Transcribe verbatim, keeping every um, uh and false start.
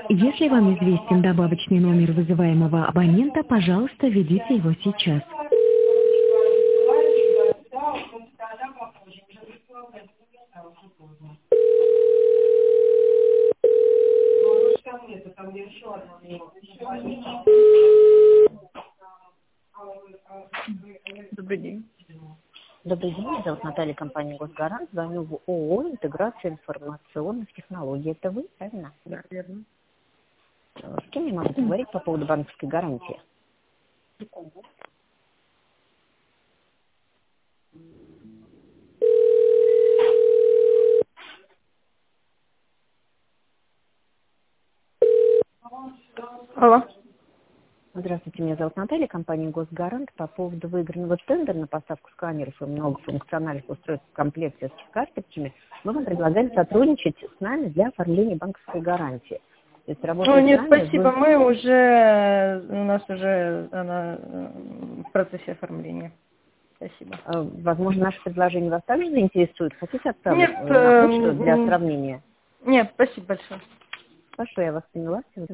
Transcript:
Если вам известен добавочный номер вызываемого абонента, пожалуйста, введите его сейчас. Добрый день. Добрый день, меня зовут Наталья, компания «Госгарант». Звоню в ООО «Интеграция информационных технологий». Это вы, правильно? Да, верно. Э, С кем я могу поговорить по поводу банковской гарантии? Алло. Здравствуйте, меня зовут Наталья, компания «Госгарант». По поводу выигранного тендера на поставку сканеров и многофункциональных устройств в комплекте с карточками мы вам предлагаем сотрудничать с нами для оформления банковской гарантии. То есть работая Ой, с нет, нами, спасибо, вы... мы уже, у нас уже она э, в процессе оформления. Спасибо. э, Возможно, наше предложение вас также заинтересует. Хотите отправить Нет, э, на э, почту для м, сравнения? нет, спасибо большое. Хорошо, я вас поняла. Всего